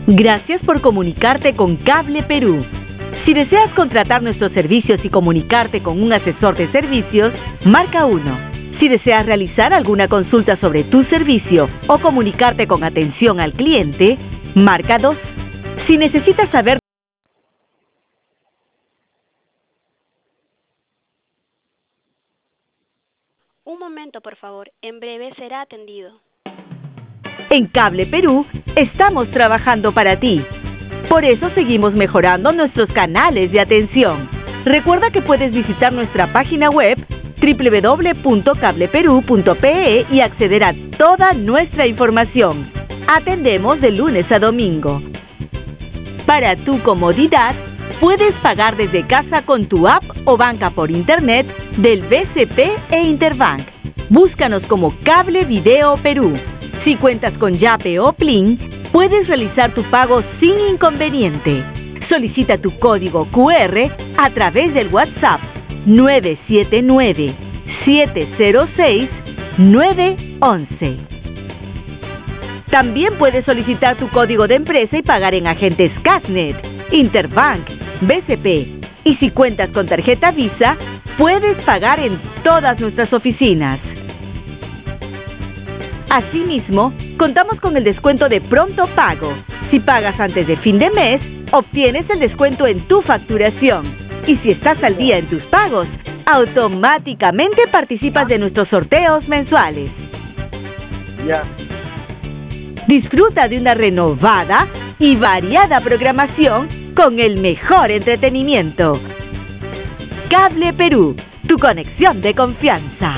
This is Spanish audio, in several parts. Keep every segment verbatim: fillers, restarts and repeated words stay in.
Gracias por comunicarte con Cable Perú. Si deseas contratar nuestros servicios y comunicarte con un asesor de servicios, marca uno. Si deseas realizar alguna consulta sobre tu servicio o comunicarte con atención al cliente, marca dos. Si necesitas saber... Un momento, por favor. En breve será atendido. En Cable Perú, estamos trabajando para ti. Por eso seguimos mejorando nuestros canales de atención. Recuerda que puedes visitar nuestra página web doble u doble u doble u punto cable perú punto pe e y acceder a toda nuestra información. Atendemos de lunes a domingo. Para tu comodidad, puedes pagar desde casa con tu app o banca por internet del B C P e Interbank. Búscanos como Cable Video Perú. Si cuentas con Yape o Plin, puedes realizar tu pago sin inconveniente. Solicita tu código cu erre a través del WhatsApp nueve siete nueve, siete cero seis, nueve once. También puedes solicitar tu código de empresa y pagar en agentes Casnet, Interbank, B C P. Y si cuentas con tarjeta Visa, puedes pagar en todas nuestras oficinas. Asimismo, contamos con el descuento de pronto pago. Si pagas antes de fin de mes, obtienes el descuento en tu facturación. Y si estás al día en tus pagos, automáticamente participas de nuestros sorteos mensuales. Ya. Disfruta de una renovada y variada programación con el mejor entretenimiento. Cable Perú, tu conexión de confianza.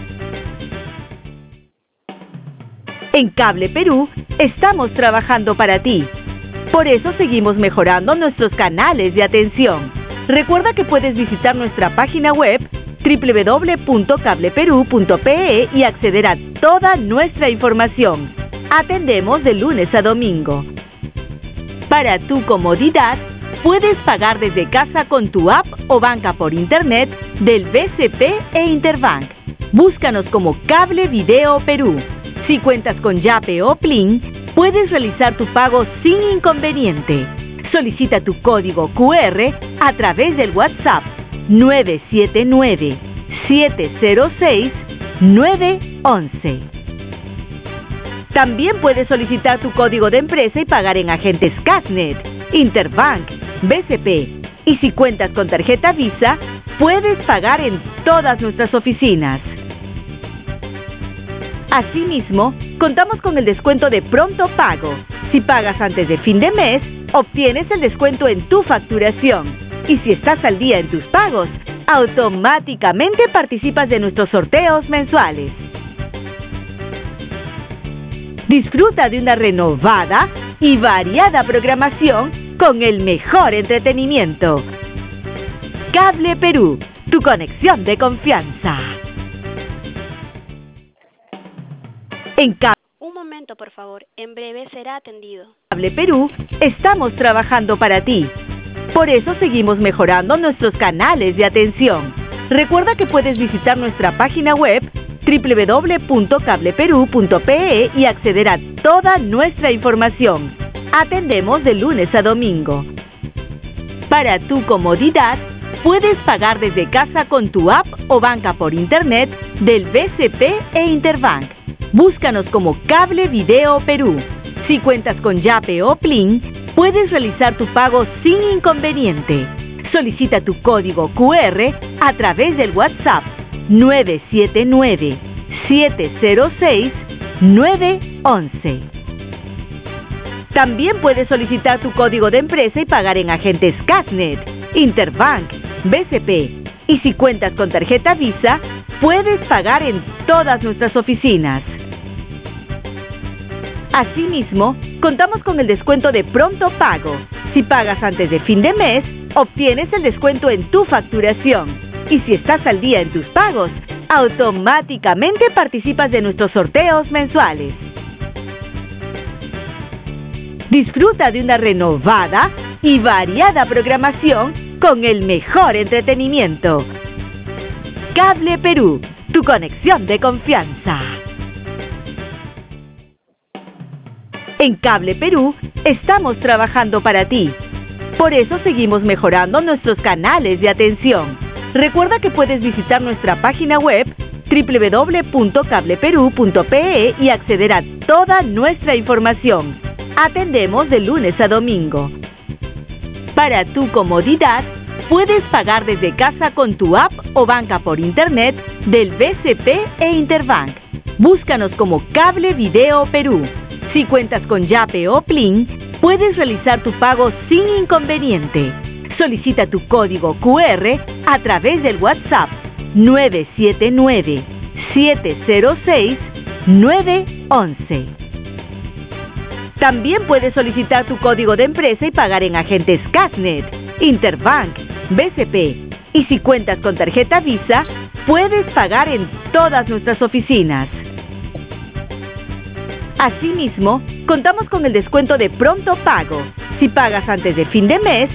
En Cable Perú, estamos trabajando para ti. Por eso seguimos mejorando nuestros canales de atención. Recuerda que puedes visitar nuestra página web doble u doble u doble u punto cable perú punto pe e y acceder a toda nuestra información. Atendemos de lunes a domingo. Para tu comodidad, puedes pagar desde casa con tu app o banca por internet del B C P e Interbank. Búscanos como Cable Video Perú. Si cuentas con Yape o Plin, puedes realizar tu pago sin inconveniente. Solicita tu código cu erre a través del WhatsApp nueve siete nueve, siete cero seis, nueve once. También puedes solicitar tu código de empresa y pagar en agentes Casnet, Interbank, B C P. Y si cuentas con tarjeta Visa, puedes pagar en todas nuestras oficinas. Asimismo, contamos con el descuento de pronto pago. Si pagas antes de fin de mes, obtienes el descuento en tu facturación. Y si estás al día en tus pagos, automáticamente participas de nuestros sorteos mensuales. Disfruta de una renovada y variada programación con el mejor entretenimiento. Cable Perú, tu conexión de confianza. En Cable Un momento, por favor. En breve será atendido. Cable Perú, estamos trabajando para ti. Por eso seguimos mejorando nuestros canales de atención. Recuerda que puedes visitar nuestra página web doble u doble u doble u punto cable perú punto pe e y acceder a toda nuestra información. Atendemos de lunes a domingo. Para tu comodidad, puedes pagar desde casa con tu app o banca por internet del B C P e Interbank. Búscanos como Cable Video Perú. Si cuentas con Yape o Plin, puedes realizar tu pago sin inconveniente. Solicita tu código cu erre a través del WhatsApp nueve siete nueve, siete cero seis, nueve once. También puedes solicitar tu código de empresa y pagar en agentes Casnet, Interbank, B C P. Y si cuentas con tarjeta Visa, puedes pagar en todas nuestras oficinas. Asimismo, contamos con el descuento de pronto pago. Si pagas antes de fin de mes, obtienes el descuento en tu facturación. Y si estás al día en tus pagos, automáticamente participas de nuestros sorteos mensuales. Disfruta de una renovada y variada programación con el mejor entretenimiento. Cable Perú, tu conexión de confianza. En Cable Perú estamos trabajando para ti. Por eso seguimos mejorando nuestros canales de atención. Recuerda que puedes visitar nuestra página web doble u doble u doble u punto cable perú punto pe e y acceder a toda nuestra información. Atendemos de lunes a domingo. Para tu comodidad, puedes pagar desde casa con tu app o banca por internet del B C P e Interbank. Búscanos como Cable Video Perú. Si cuentas con Yape o Plin, puedes realizar tu pago sin inconveniente. Solicita tu código cu erre a través del WhatsApp nueve siete nueve, siete cero seis, nueve once. También puedes solicitar tu código de empresa y pagar en agentes Casnet, Interbank, B C P. Y si cuentas con tarjeta Visa, puedes pagar en todas nuestras oficinas. Asimismo, contamos con el descuento de Pronto Pago. Si pagas antes de fin de mes,